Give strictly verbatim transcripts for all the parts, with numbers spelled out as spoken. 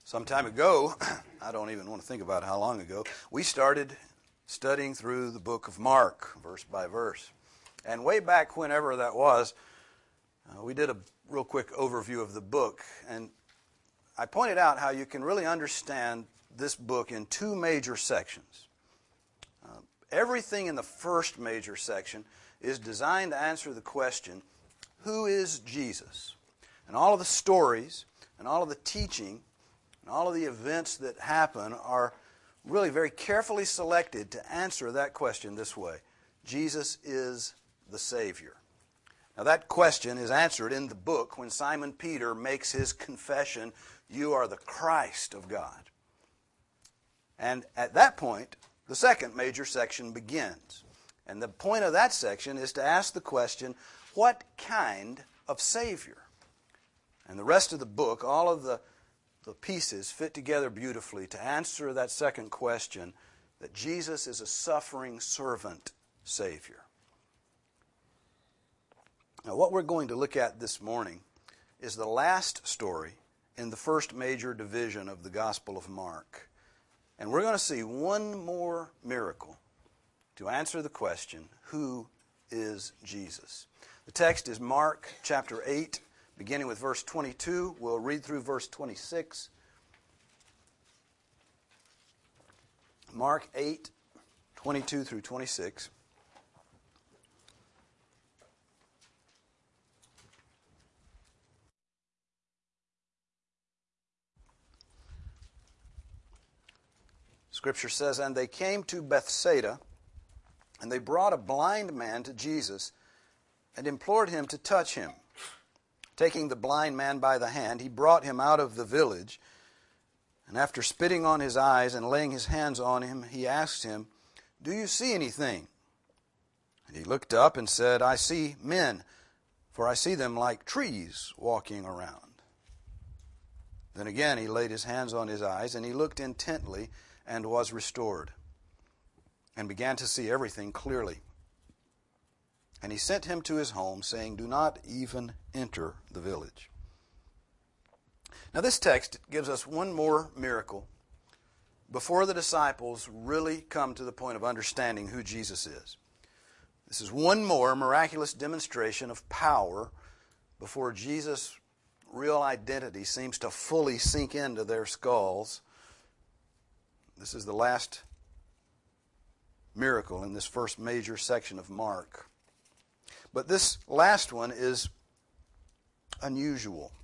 Some time ago, I don't even want to think about how long ago, we started studying through the book of Mark, verse by verse. And way back whenever that was, uh, we did a real quick overview of the book. And I pointed out how you can really understand this book in two major sections. Uh, everything in the first major section is designed to answer the question, who is Jesus? And all of the stories and all of the teaching and all of the events that happen are really very carefully selected to answer that question this way. Jesus is the Savior. Now that question is answered in the book when Simon Peter makes his confession, you are the Christ of God. And at that point, the second major section begins. And the point of that section is to ask the question, what kind of Savior? And the rest of the book, all of the, the pieces fit together beautifully to answer that second question, that Jesus is a suffering servant Savior. Now, what we're going to look at this morning is the last story in the first major division of the Gospel of Mark. And we're going to see one more miracle to answer the question, who is Jesus? The text is Mark chapter eight, beginning with verse twenty-two. We'll read through verse twenty-six. Mark eight, twenty-two through twenty-six. Scripture says, and they came to Bethsaida, and they brought a blind man to Jesus and implored him to touch him. Taking the blind man by the hand, he brought him out of the village, and after spitting on his eyes and laying his hands on him, he asked him, do you see anything? And he looked up and said, I see men, for I see them like trees walking around. Then again he laid his hands on his eyes, and he looked intently, and was restored, and began to see everything clearly. And he sent him to his home, saying, do not even enter the village. Now this text gives us one more miracle before the disciples really come to the point of understanding who Jesus is. This is one more miraculous demonstration of power before Jesus' real identity seems to fully sink into their skulls. This is the last miracle in this first major section of Mark. But this last one is unusual.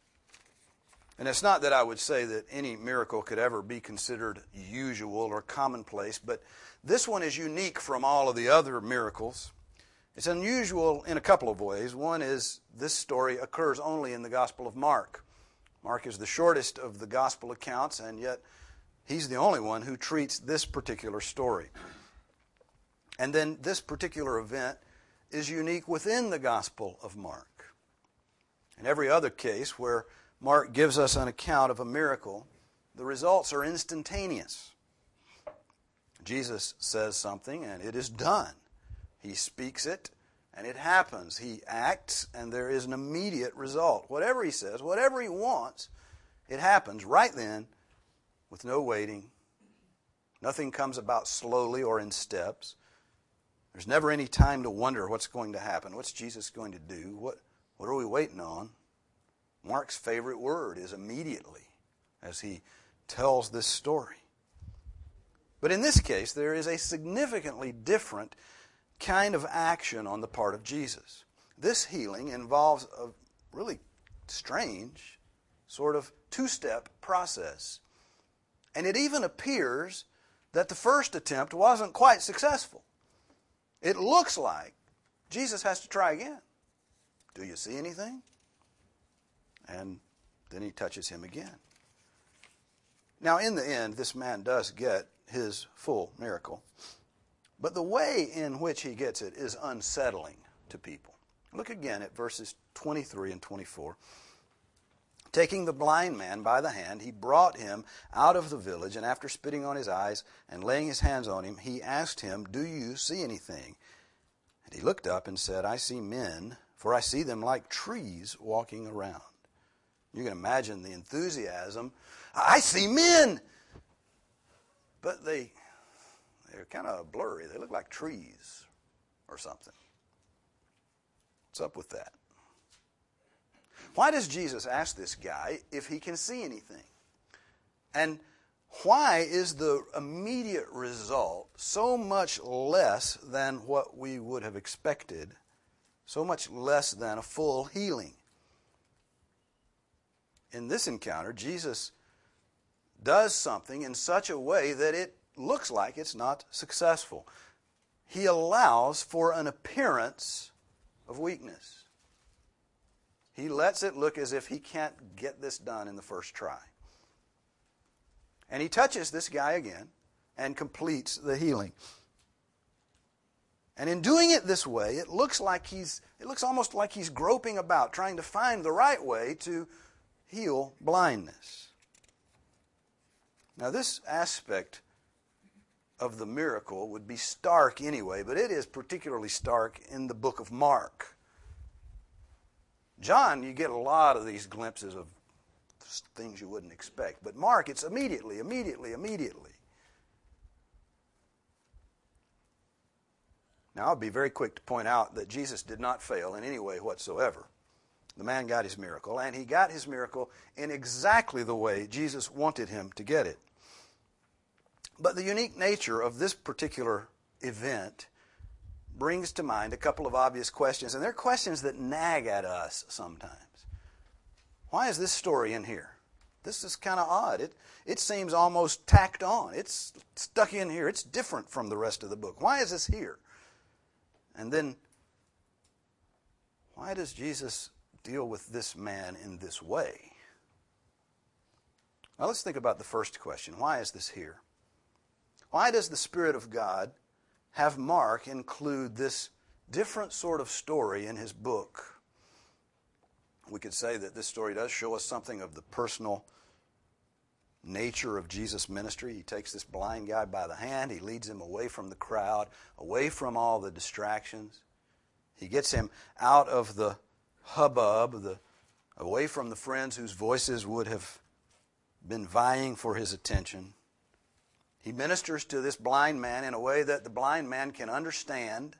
And it's not that I would say that any miracle could ever be considered usual or commonplace, but this one is unique from all of the other miracles. It's unusual in a couple of ways. One is this story occurs only in the Gospel of Mark. Mark is the shortest of the Gospel accounts, and yet he's the only one who treats this particular story. And then this particular event is unique within the Gospel of Mark. In every other case where Mark gives us an account of a miracle, the results are instantaneous. Jesus says something and it is done. He speaks it and it happens. He acts and there is an immediate result. Whatever he says, whatever he wants, it happens right then, with no waiting. Nothing comes about slowly or in steps. There's never any time to wonder what's going to happen. What's Jesus going to do? What, what are we waiting on? Mark's favorite word is immediately as he tells this story. But in this case, there is a significantly different kind of action on the part of Jesus. This healing involves a really strange sort of two-step process. And it even appears that the first attempt wasn't quite successful. It looks like Jesus has to try again. Do you see anything? And then he touches him again. Now, in the end, this man does get his full miracle. But the way in which he gets it is unsettling to people. Look again at verses twenty-three and twenty-four. Taking the blind man by the hand, he brought him out of the village, and after spitting on his eyes and laying his hands on him, he asked him, do you see anything? And he looked up and said, I see men, for I see them like trees walking around. You can imagine the enthusiasm. I see men! But they, they're kind of blurry. They look like trees or something. What's up with that? Why does Jesus ask this guy if he can see anything? And why is the immediate result so much less than what we would have expected, so much less than a full healing? In this encounter, Jesus does something in such a way that it looks like it's not successful. He allows for an appearance of weakness. He lets it look as if he can't get this done in the first try. And he touches this guy again and completes the healing. And in doing it this way, it looks like he's, it looks almost like he's groping about, trying to find the right way to heal blindness. Now, this aspect of the miracle would be stark anyway, but it is particularly stark in the book of Mark. John, you get a lot of these glimpses of things you wouldn't expect. But Mark, it's immediately, immediately, immediately. Now, I'll be very quick to point out that Jesus did not fail in any way whatsoever. The man got his miracle, and he got his miracle in exactly the way Jesus wanted him to get it. But the unique nature of this particular event brings to mind a couple of obvious questions, and they're questions that nag at us sometimes. Why is this story in here? This is kind of odd. It, it seems almost tacked on. It's stuck in here. It's different from the rest of the book. Why is this here? And then, why does Jesus deal with this man in this way? Now let's think about the first question. Why is this here? Why does the Spirit of God have Mark include this different sort of story in his book? We could say that this story does show us something of the personal nature of Jesus' ministry. He takes this blind guy by the hand. He leads him away from the crowd, away from all the distractions. He gets him out of the hubbub, the, away from the friends whose voices would have been vying for his attention. He ministers to this blind man in a way that the blind man can understand.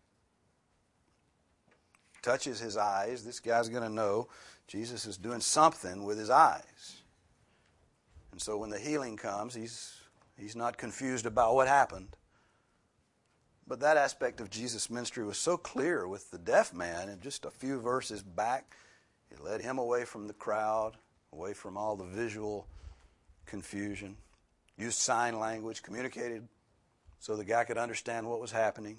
Touches his eyes. This guy's going to know Jesus is doing something with his eyes. And so when the healing comes, he's, he's not confused about what happened. But that aspect of Jesus' ministry was so clear with the deaf man, and just a few verses back, it led him away from the crowd, away from all the visual confusion. Used sign language, communicated so the guy could understand what was happening.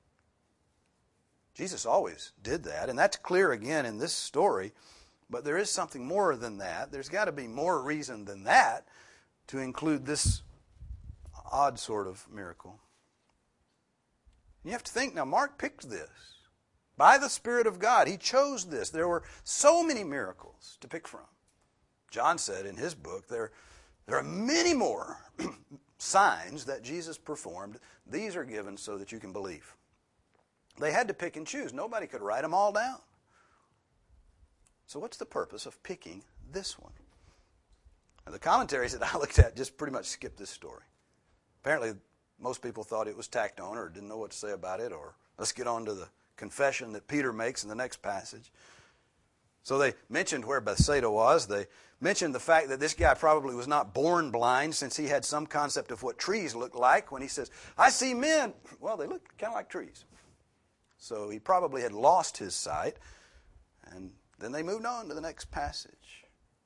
Jesus always did that, and that's clear again in this story. But there is something more than that. There's got to be more reason than that to include this odd sort of miracle. You have to think, now Mark picked this. By the Spirit of God, he chose this. There were so many miracles to pick from. John said in his book, there, there are many more signs that Jesus performed. These are given so that you can believe. They had to pick and choose. Nobody could write them all down. So what's the purpose of picking this one? Now, the commentaries that I looked at just pretty much skipped this story. Apparently, most people thought it was tacked on or didn't know what to say about it, or let's get on to the confession that Peter makes in the next passage. So they mentioned where Bethsaida was. They mentioned the fact that this guy probably was not born blind, since he had some concept of what trees look like when he says, I see men. Well, they look kind of like trees. So he probably had lost his sight, and then they moved on to the next passage.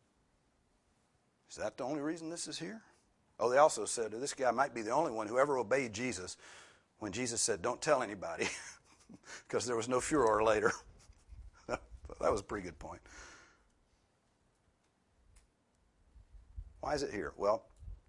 Is that the only reason this is here? Oh, they also said that this guy might be the only one who ever obeyed Jesus when Jesus said, don't tell anybody, because there was no furor later. That was a pretty good point. Why is it here? Well,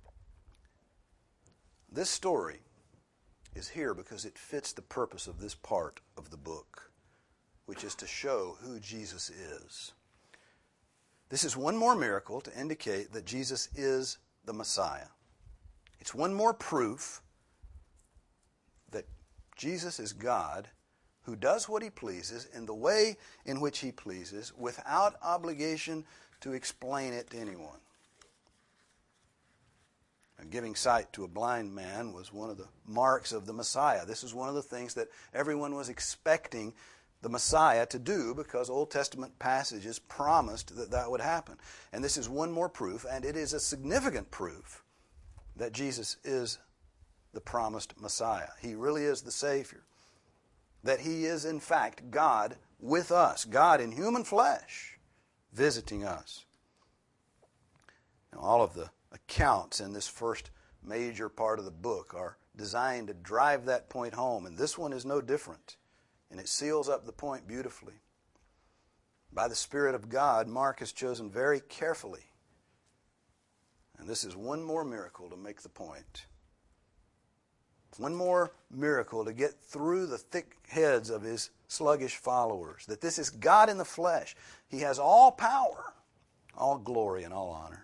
this story is here because it fits the purpose of this part of the book, which is to show who Jesus is. This is one more miracle to indicate that Jesus is the Messiah. It's one more proof that Jesus is God who does what he pleases in the way in which he pleases, without obligation to explain it to anyone. And giving sight to a blind man was one of the marks of the Messiah. This is one of the things that everyone was expecting the Messiah to do, because Old Testament passages promised that that would happen. And this is one more proof, and it is a significant proof, that Jesus is the promised Messiah. He really is the Savior. That He is, in fact, God with us, God in human flesh, visiting us. Now, all of the accounts in this first major part of the book are designed to drive that point home, and this one is no different. And it seals up the point beautifully. By the Spirit of God, Mark has chosen very carefully. And this is one more miracle to make the point. One more miracle to get through the thick heads of his sluggish followers. That this is God in the flesh. He has all power, all glory, and all honor.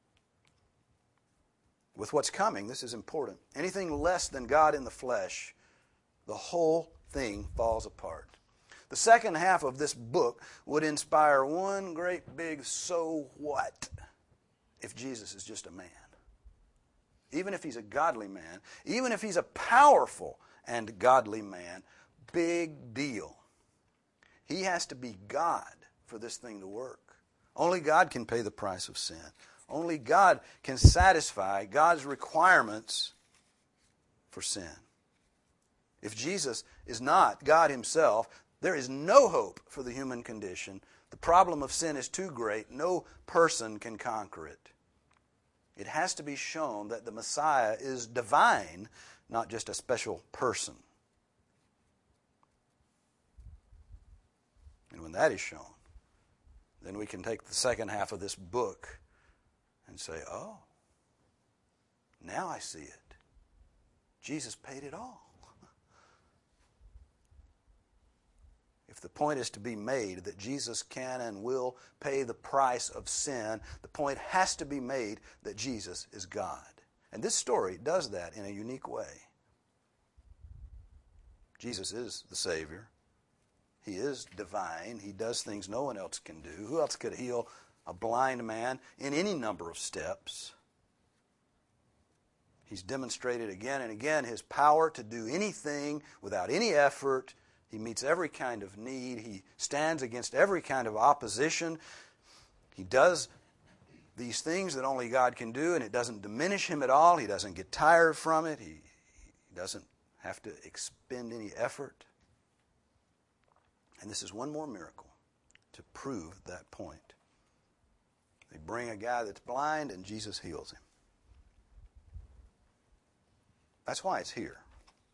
With what's coming, this is important. Anything less than God in the flesh, the whole thing falls apart. The second half of this book would inspire one great big so what if Jesus is just a man. Even if He's a godly man, even if He's a powerful and godly man, big deal. He has to be God for this thing to work. Only God can pay the price of sin. Only God can satisfy God's requirements for sin. If Jesus is not God Himself, there is no hope for the human condition. The problem of sin is too great. No person can conquer it. It has to be shown that the Messiah is divine, not just a special person. And when that is shown, then we can take the second half of this book and say, oh, now I see it. Jesus paid it all. If the point is to be made that Jesus can and will pay the price of sin, the point has to be made that Jesus is God. And this story does that in a unique way. Jesus is the Savior. He is divine. He does things no one else can do. Who else could heal a blind man in any number of steps? He's demonstrated again and again His power to do anything without any effort. He meets every kind of need. He stands against every kind of opposition. He does these things that only God can do, and it doesn't diminish Him at all. He doesn't get tired from it. He, he doesn't have to expend any effort. And this is one more miracle to prove that point. They bring a guy that's blind, and Jesus heals him. That's why it's here.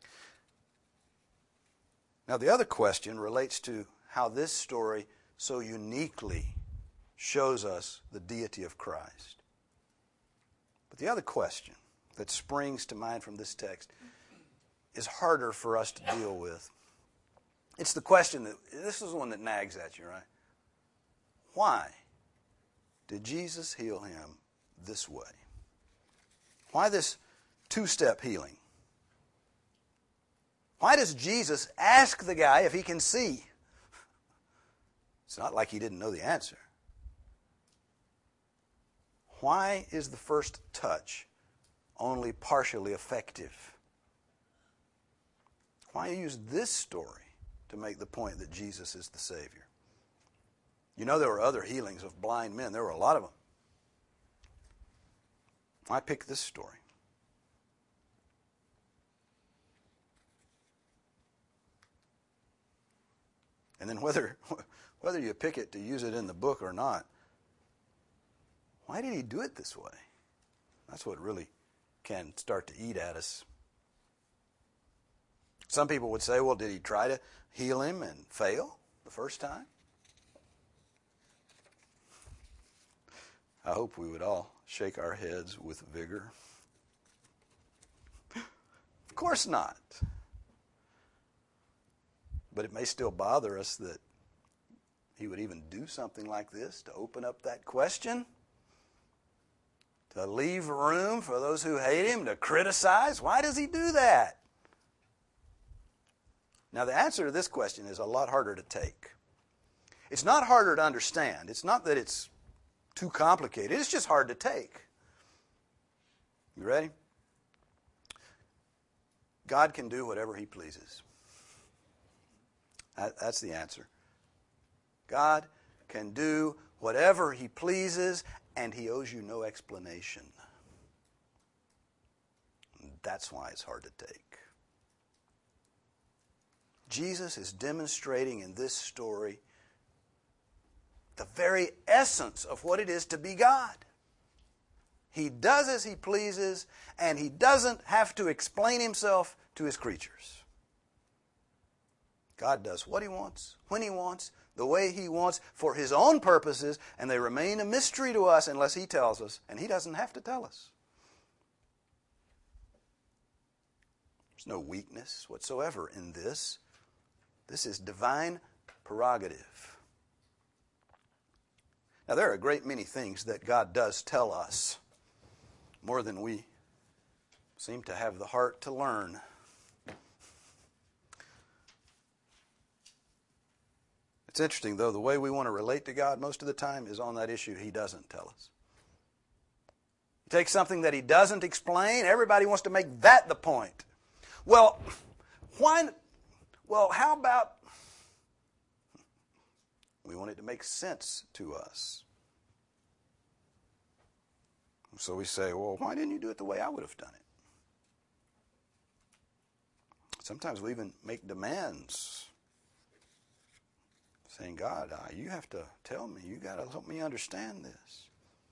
Now, the other question relates to how this story so uniquely shows us the deity of Christ. But the other question that springs to mind from this text is harder for us to deal with. It's the question that, this is the one that nags at you, right? Why did Jesus heal him this way? Why this two-step healing? Why does Jesus ask the guy if he can see? It's not like he didn't know the answer. Why is the first touch only partially effective? Why use this story to make the point that Jesus is the Savior? You know, there were other healings of blind men. There were a lot of them. Why pick this story? And then whether whether you pick it to use it in the book or not, why did he do it this way? That's what really can start to eat at us. Some people would say, well, did he try to heal him and fail the first time? I hope we would all shake our heads with vigor. Of course not. But it may still bother us that he would even do something like this to open up that question, to leave room for those who hate him to criticize. Why does he do that? Now, the answer to this question is a lot harder to take. It's not harder to understand. It's not that it's too complicated. It's just hard to take. You ready? God can do whatever He pleases. That, that's the answer. God can do whatever He pleases, and He owes you no explanation. That's why it's hard to take. Jesus is demonstrating in this story the very essence of what it is to be God. He does as He pleases, and He doesn't have to explain Himself to His creatures. God does what He wants, when He wants, the way He wants, for His own purposes, and they remain a mystery to us unless He tells us, and He doesn't have to tell us. There's no weakness whatsoever in this. This is divine prerogative. Now, there are a great many things that God does tell us, more than we seem to have the heart to learn. It's interesting, though, the way we want to relate to God most of the time is on that issue He doesn't tell us. You take something that He doesn't explain, everybody wants to make that the point. Well, why? Well, how about we want it to make sense to us? So we say, well, why didn't you do it the way I would have done it? Sometimes we even make demands, saying, God, uh, you have to tell me. You got to help me understand this.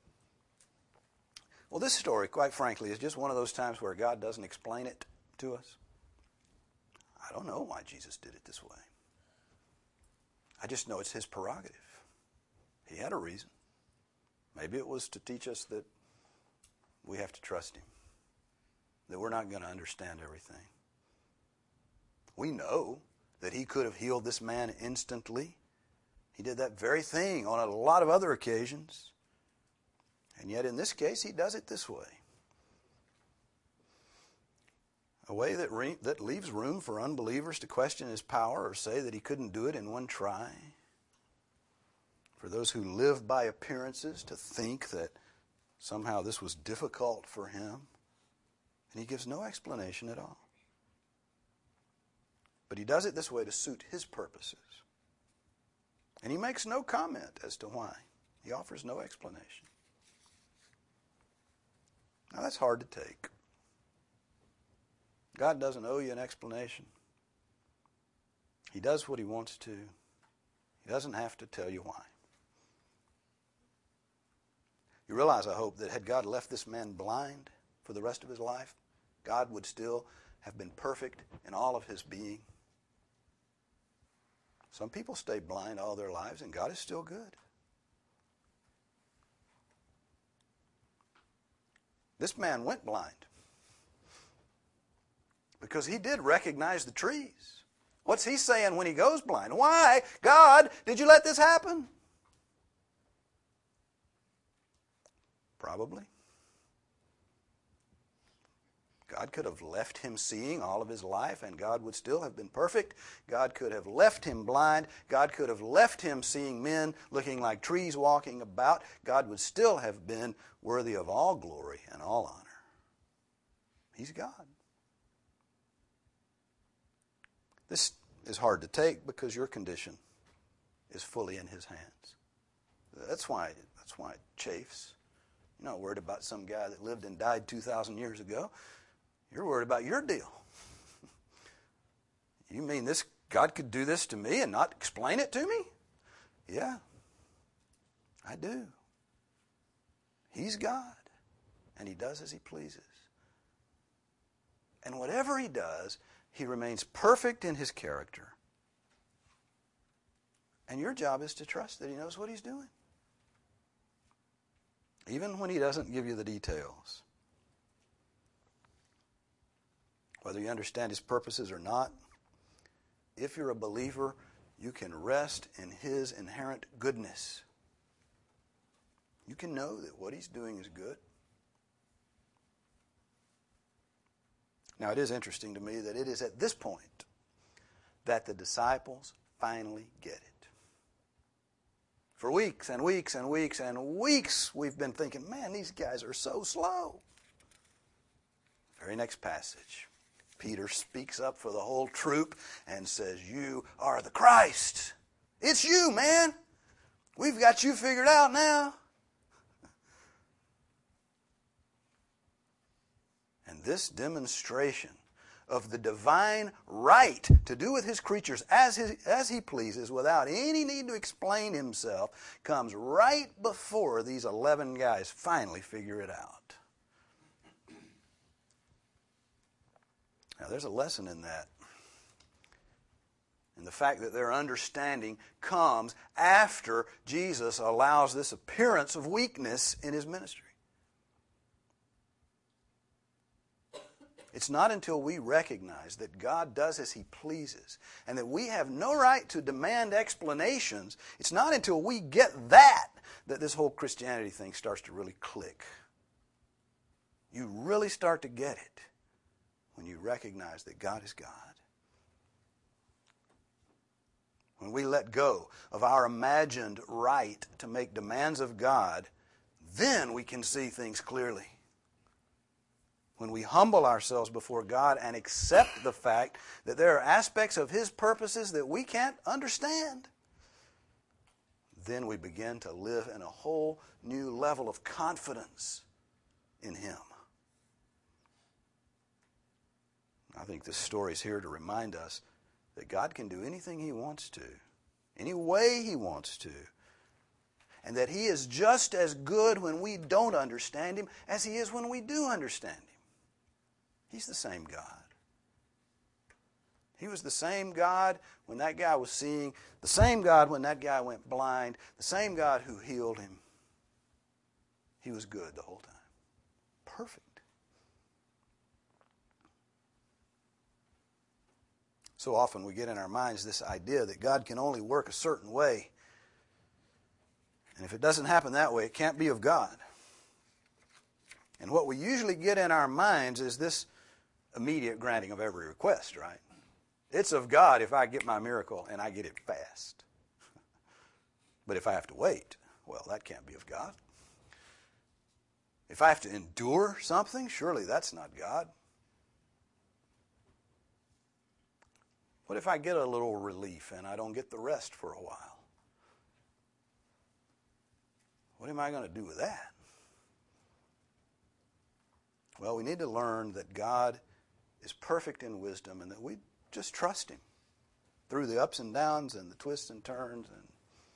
Well, this story, quite frankly, is just one of those times where God doesn't explain it to us. I don't know why Jesus did it this way. I just know it's His prerogative. He had a reason. Maybe it was to teach us that we have to trust Him, that we're not going to understand everything. We know that He could have healed this man instantly. He did that very thing on a lot of other occasions. And yet in this case, He does it this way. A way that, re- that leaves room for unbelievers to question His power or say that He couldn't do it in one try. For those who live by appearances to think that somehow this was difficult for Him. And He gives no explanation at all. But He does it this way to suit His purposes. And He makes no comment as to why. He offers no explanation. Now that's hard to take. God doesn't owe you an explanation. He does what He wants to. He doesn't have to tell you why. You realize, I hope, that had God left this man blind for the rest of his life, God would still have been perfect in all of His being. Some people stay blind all their lives, and God is still good. This man went blind because he did recognize the trees. What's he saying when he goes blind? Why, God, did you let this happen? Probably. God could have left him seeing all of his life, and God would still have been perfect. God could have left him blind. God could have left him seeing men looking like trees walking about. God would still have been worthy of all glory and all honor. He's God. This is hard to take because your condition is fully in His hands. That's why, that's why it chafes. You're not worried about some guy that lived and died two thousand years ago. You're worried about your deal. You mean this God could do this to me and not explain it to me? Yeah, I do. He's God, and He does as He pleases. And whatever He does, He remains perfect in His character. And your job is to trust that He knows what He's doing, even when He doesn't give you the details. Whether you understand His purposes or not, if you're a believer, you can rest in His inherent goodness. You can know that what He's doing is good. Now, it is interesting to me that it is at this point that the disciples finally get it. For weeks and weeks and weeks and weeks we've been thinking, man, these guys are so slow. Very next passage, Peter speaks up for the whole troop and says, you are the Christ. It's you, man. We've got you figured out now. And this demonstration of the divine right to do with his creatures as, his, as he pleases without any need to explain himself comes right before these eleven guys finally figure it out. Now there's a lesson in that. And the fact that their understanding comes after Jesus allows this appearance of weakness in his ministry. It's not until we recognize that God does as he pleases and that we have no right to demand explanations, it's not until we get that that this whole Christianity thing starts to really click. You really start to get it when you recognize that God is God. When we let go of our imagined right to make demands of God, then we can see things clearly. When we humble ourselves before God and accept the fact that there are aspects of his purposes that we can't understand, then we begin to live in a whole new level of confidence in him. I think this story is here to remind us that God can do anything he wants to, any way he wants to, and that he is just as good when we don't understand him as he is when we do understand him. He's the same God. He was the same God when that guy was seeing, the same God when that guy went blind, the same God who healed him. He was good the whole time. Perfect. So often we get in our minds this idea that God can only work a certain way. And if it doesn't happen that way, it can't be of God. And what we usually get in our minds is this immediate granting of every request, right? It's of God if I get my miracle and I get it fast. But if I have to wait, well, that can't be of God. If I have to endure something, surely that's not God. What if I get a little relief and I don't get the rest for a while? What am I going to do with that? Well, we need to learn that God is perfect in wisdom and that we just trust him through the ups and downs and the twists and turns and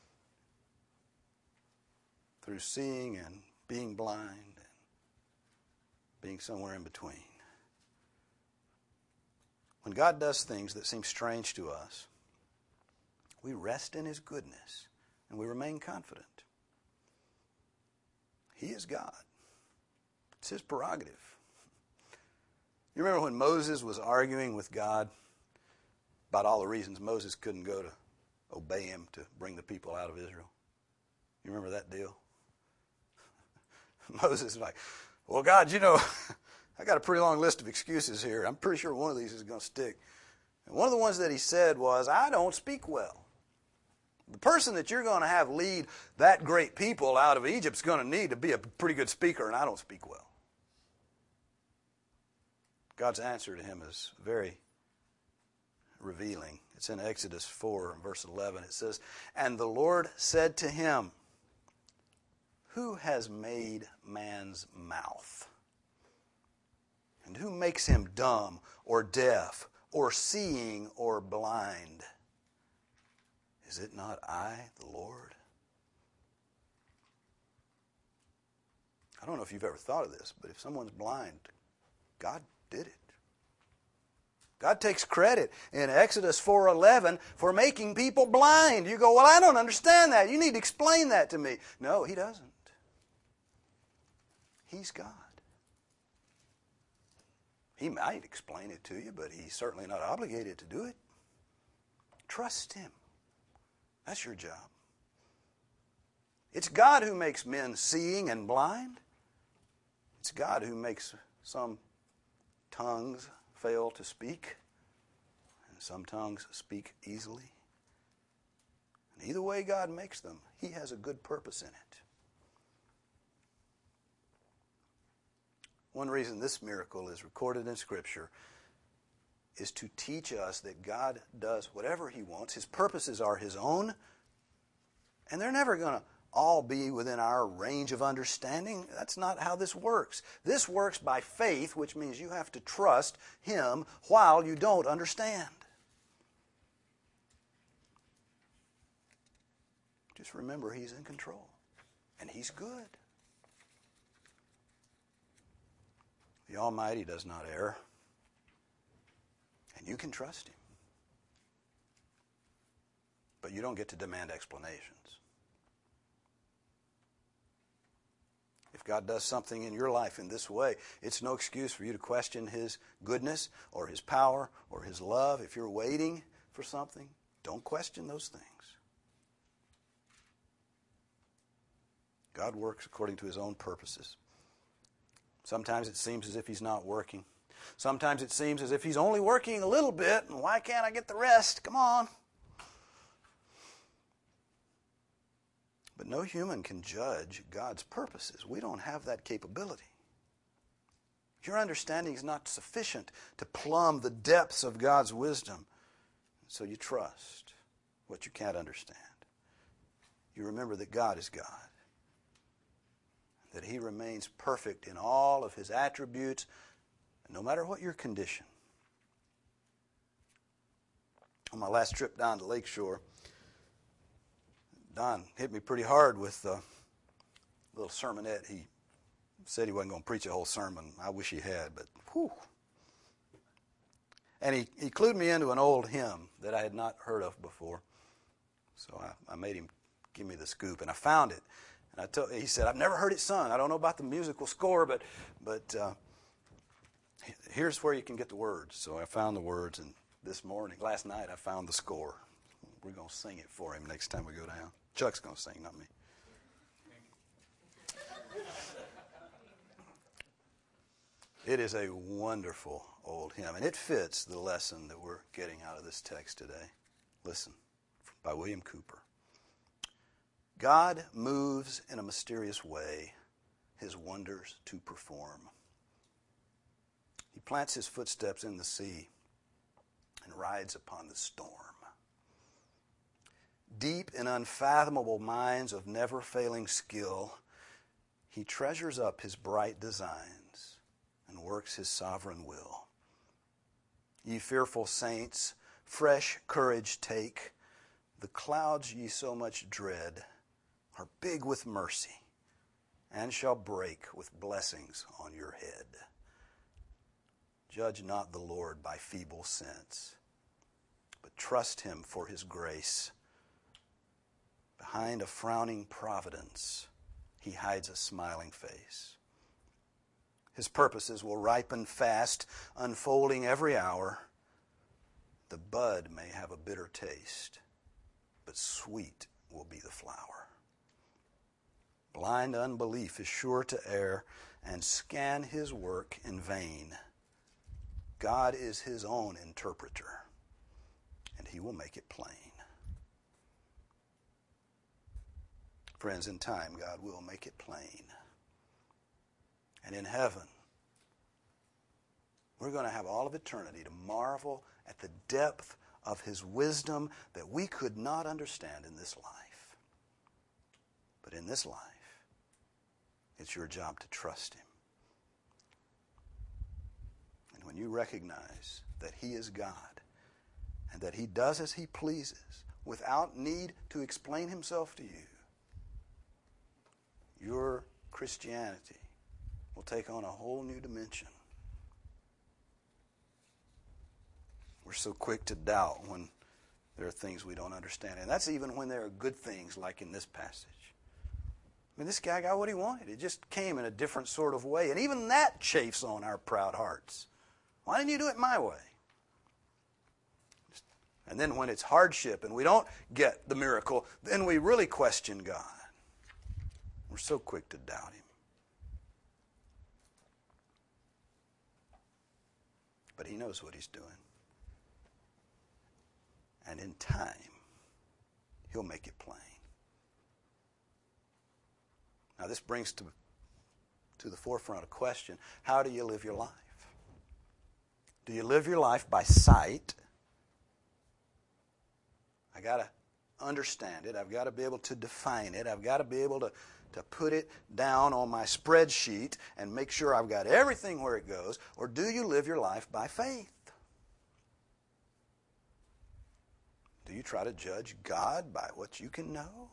through seeing and being blind and being somewhere in between. When God does things that seem strange to us, we rest in his goodness and we remain confident. He is God. It's his prerogative. You remember when Moses was arguing with God about all the reasons Moses couldn't go to obey him to bring the people out of Israel? You remember that deal? Moses was like, well, God, you know, I got a pretty long list of excuses here. I'm pretty sure one of these is going to stick. And one of the ones that he said was, I don't speak well. The person that you're going to have lead that great people out of Egypt is going to need to be a pretty good speaker, and I don't speak well. God's answer to him is very revealing. It's in Exodus four, verse eleven. It says, and the Lord said to him, who has made man's mouth? And who makes him dumb or deaf or seeing or blind? Is it not I, the Lord? I don't know if you've ever thought of this, but if someone's blind, God did it. God takes credit in Exodus four eleven for making people blind. You go, well, I don't understand that. You need to explain that to me. No, he doesn't. He's God. He might explain it to you, but he's certainly not obligated to do it. Trust him. That's your job. It's God who makes men seeing and blind. It's God who makes some tongues fail to speak, and some tongues speak easily. And either way God makes them, He has a good purpose in it. One reason this miracle is recorded in Scripture is to teach us that God does whatever He wants. His purposes are His own, and they're never going to all be within our range of understanding. That's not how this works. This works by faith, which means you have to trust Him while you don't understand. Just remember He's in control, and He's good. The Almighty does not err, and you can trust Him. But you don't get to demand explanations. If God does something in your life in this way, it's no excuse for you to question His goodness or His power or His love. If you're waiting for something, don't question those things. God works according to His own purposes. Sometimes it seems as if He's not working. Sometimes it seems as if He's only working a little bit, and why can't I get the rest? Come on. But no human can judge God's purposes. We don't have that capability. Your understanding is not sufficient to plumb the depths of God's wisdom. So you trust what you can't understand. You remember that God is God, that He remains perfect in all of His attributes, no matter what your condition. On my last trip down to Lakeshore, Don hit me pretty hard with a little sermonette. He said he wasn't going to preach a whole sermon. I wish he had, but whew. And he, he clued me into an old hymn that I had not heard of before. So I, I made him give me the scoop, and I found it. And I told, he said, I've never heard it sung. I don't know about the musical score, but but uh, here's where you can get the words. So I found the words, and this morning, last night, I found the score. We're going to sing it for him next time we go down. Chuck's going to sing, not me. It is a wonderful old hymn, and it fits the lesson that we're getting out of this text today. Listen, by William Cooper. God moves in a mysterious way, His wonders to perform. He plants His footsteps in the sea and rides upon the storm. Deep in unfathomable minds of never-failing skill, He treasures up His bright designs and works His sovereign will. Ye fearful saints, fresh courage take. The clouds ye so much dread are big with mercy and shall break with blessings on your head. Judge not the Lord by feeble sense, but trust Him for His grace. Behind a frowning providence, He hides a smiling face. His purposes will ripen fast, unfolding every hour. The bud may have a bitter taste, but sweet will be the flower. Blind unbelief is sure to err and scan His work in vain. God is His own interpreter, and He will make it plain. Friends, in time, God will make it plain. And in heaven, we're going to have all of eternity to marvel at the depth of His wisdom that we could not understand in this life. But in this life, it's your job to trust Him. And when you recognize that He is God and that He does as He pleases without need to explain Himself to you, your Christianity will take on a whole new dimension. We're so quick to doubt when there are things we don't understand. And that's even when there are good things like in this passage. I mean, this guy got what he wanted. It just came in a different sort of way. And even that chafes on our proud hearts. Why didn't you do it my way? And then when it's hardship and we don't get the miracle, then we really question God. We're so quick to doubt Him. But He knows what He's doing. And in time, He'll make it plain. Now this brings to, to the forefront a question. How do you live your life? Do you live your life by sight? I got to understand it. I've got to be able to define it. I've got to be able to, to put it down on my spreadsheet and make sure I've got everything where it goes. Or do you live your life by faith? Do you try to judge God by what you can know?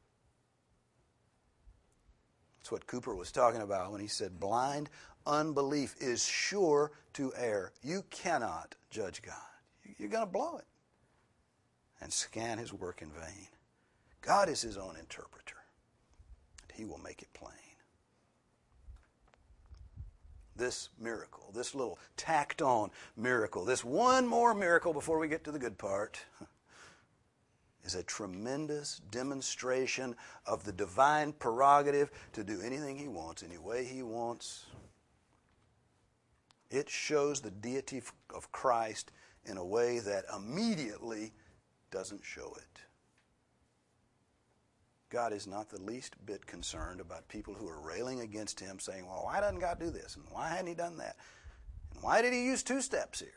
That's what Cooper was talking about when he said blind unbelief is sure to err. You cannot judge God. You're going to blow it and scan His work in vain. God is His own interpreter, and He will make it plain. This miracle, this little tacked on miracle, this one more miracle before we get to the good part, is a tremendous demonstration of the divine prerogative to do anything He wants, any way He wants. It shows the deity of Christ in a way that immediately doesn't show it. God is not the least bit concerned about people who are railing against Him, saying, well, why doesn't God do this? And why hadn't He done that? And why did He use two steps here?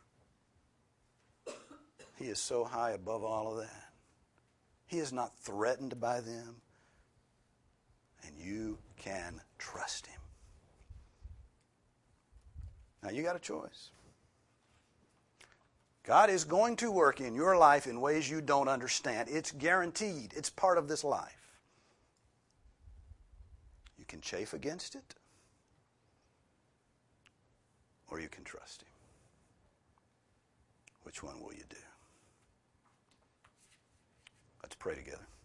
He is so high above all of that. He is not threatened by them, and you can trust Him. Now, you got a choice. God is going to work in your life in ways you don't understand. It's guaranteed. It's part of this life. You can chafe against it, or you can trust Him. Which one will you do? Let's pray together.